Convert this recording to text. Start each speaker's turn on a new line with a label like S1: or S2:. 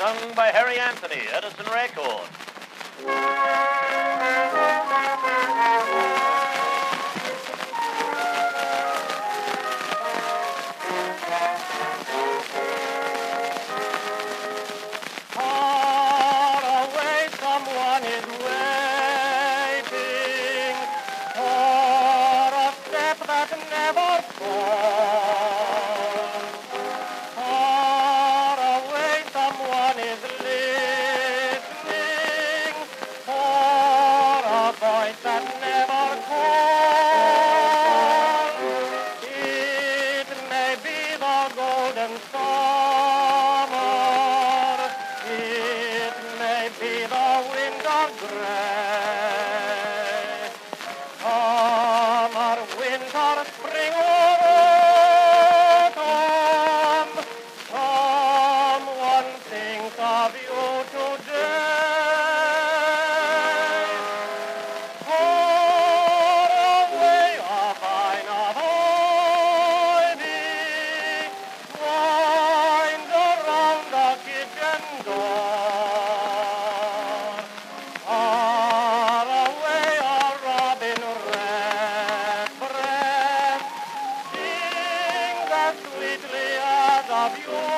S1: sung by Harry Anthony, Edison Records.
S2: Far away someone is waiting for a step that never falls. Far away someone is listening for a voice that never calls. It may be the golden summer. It may be the wind of gray. Summer, winter, spring, or autumn, someone thinks of you today. Far away, a vine of ivy winds around the kitchen door. Far away, a robin redbreast sings as sweetly as of yore.